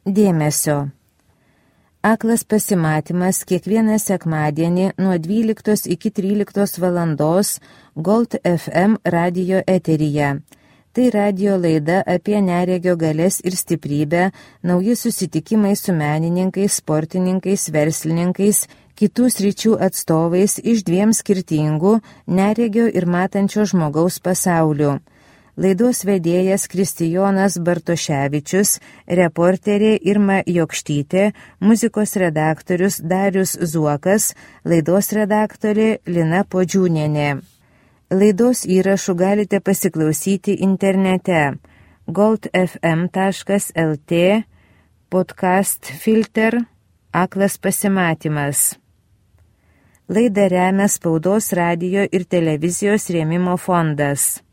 Dėmesio. Aklas pasimatymas kiekvieną sekmadienį nuo 12 iki 13 valandos Gold FM radijo eteryje. Tai radijo laida apie neregio galės ir stiprybę, nauji susitikimai su menininkais, sportininkais, verslininkais, kitų sričių atstovais iš 2 skirtingų neregio ir matančio žmogaus pasaulių. Laidos vedėjas Kristijonas Bartoševičius, reporterė Irma Jokštytė, muzikos redaktorius Darius Zuokas, laidos redaktorė Lina Podžiūnienė. Laidos įrašų galite pasiklausyti internete goldfm.lt, podcast filter, aklas pasimatymas. Laidą remia Spaudos, radijo ir televizijos rėmimo fondas.